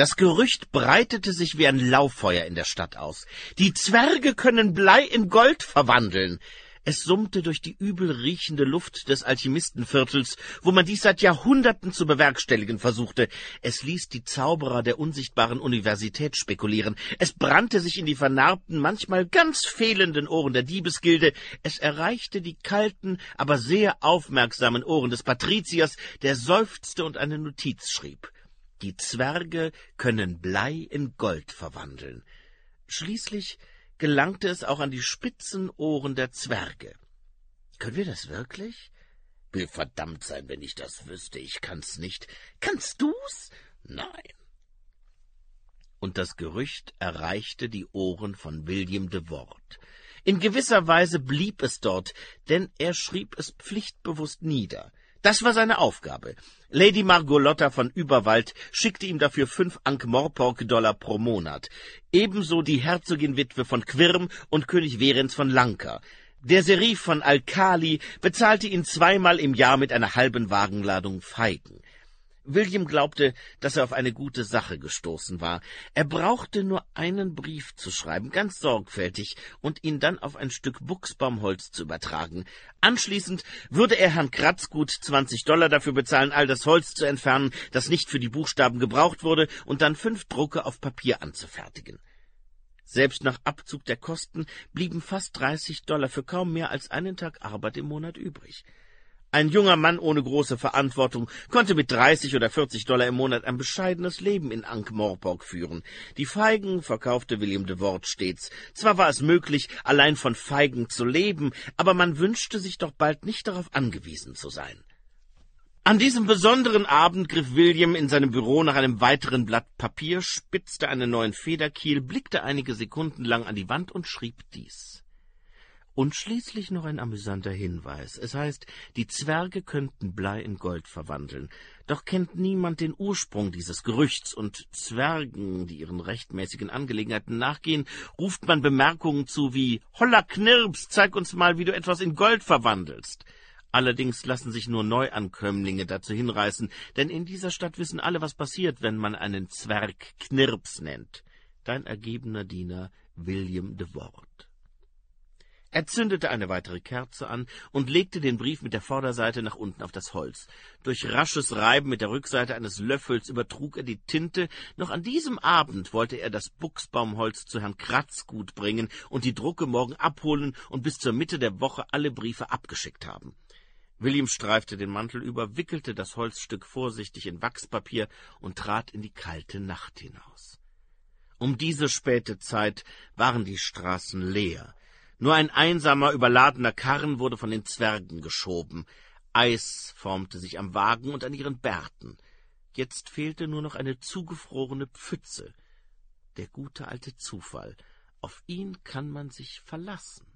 Das Gerücht breitete sich wie ein Lauffeuer in der Stadt aus. Die Zwerge können Blei in Gold verwandeln. Es summte durch die übel riechende Luft des Alchemistenviertels, wo man dies seit Jahrhunderten zu bewerkstelligen versuchte. Es ließ die Zauberer der unsichtbaren Universität spekulieren. Es brannte sich in die vernarbten, manchmal ganz fehlenden Ohren der Diebesgilde. Es erreichte die kalten, aber sehr aufmerksamen Ohren des Patriziers, der seufzte und eine Notiz schrieb. Die Zwerge können Blei in Gold verwandeln. Schließlich gelangte es auch an die spitzen Ohren der Zwerge. Können wir das wirklich? Will verdammt sein, wenn ich das wüsste. Ich kann's nicht. Kannst du's? Nein. Und das Gerücht erreichte die Ohren von William de Worde. In gewisser Weise blieb es dort, denn er schrieb es pflichtbewusst nieder. Das war seine Aufgabe. Lady Margolotta von Überwald schickte ihm dafür 5 Ankh-Morpork-Dollar pro Monat. Ebenso die Herzogin-Witwe von Quirm und König Verens von Lanka. Der Serif von Alkali bezahlte ihn 2-mal im Jahr mit einer halben Wagenladung Feigen. William glaubte, dass er auf eine gute Sache gestoßen war. Er brauchte nur einen Brief zu schreiben, ganz sorgfältig, und ihn dann auf ein Stück Buchsbaumholz zu übertragen. Anschließend würde er Herrn Kratzgut $20 dafür bezahlen, all das Holz zu entfernen, das nicht für die Buchstaben gebraucht wurde, und dann 5 Drucke auf Papier anzufertigen. Selbst nach Abzug der Kosten blieben fast $30 für kaum mehr als einen Tag Arbeit im Monat übrig. Ein junger Mann ohne große Verantwortung konnte mit $30 oder $40 im Monat ein bescheidenes Leben in Ankh-Morpork führen. Die Feigen verkaufte William de Worde stets. Zwar war es möglich, allein von Feigen zu leben, aber man wünschte sich doch bald nicht darauf angewiesen zu sein. An diesem besonderen Abend griff William in seinem Büro nach einem weiteren Blatt Papier, spitzte einen neuen Federkiel, blickte einige Sekunden lang an die Wand und schrieb dies. Und schließlich noch ein amüsanter Hinweis. Es heißt, die Zwerge könnten Blei in Gold verwandeln. Doch kennt niemand den Ursprung dieses Gerüchts, und Zwergen, die ihren rechtmäßigen Angelegenheiten nachgehen, ruft man Bemerkungen zu wie »Holla Knirps, zeig uns mal, wie du etwas in Gold verwandelst«. Allerdings lassen sich nur Neuankömmlinge dazu hinreißen, denn in dieser Stadt wissen alle, was passiert, wenn man einen Zwerg Knirps nennt. Dein ergebener Diener William de Worde. Er zündete eine weitere Kerze an und legte den Brief mit der Vorderseite nach unten auf das Holz. Durch rasches Reiben mit der Rückseite eines Löffels übertrug er die Tinte. Noch an diesem Abend wollte er das Buchsbaumholz zu Herrn Kratzgut bringen und die Drucke morgen abholen und bis zur Mitte der Woche alle Briefe abgeschickt haben. William streifte den Mantel über, wickelte das Holzstück vorsichtig in Wachspapier und trat in die kalte Nacht hinaus. Um diese späte Zeit waren die Straßen leer. Nur ein einsamer, überladener Karren wurde von den Zwergen geschoben. Eis formte sich am Wagen und an ihren Bärten. Jetzt fehlte nur noch eine zugefrorene Pfütze. Der gute alte Zufall, auf ihn kann man sich verlassen.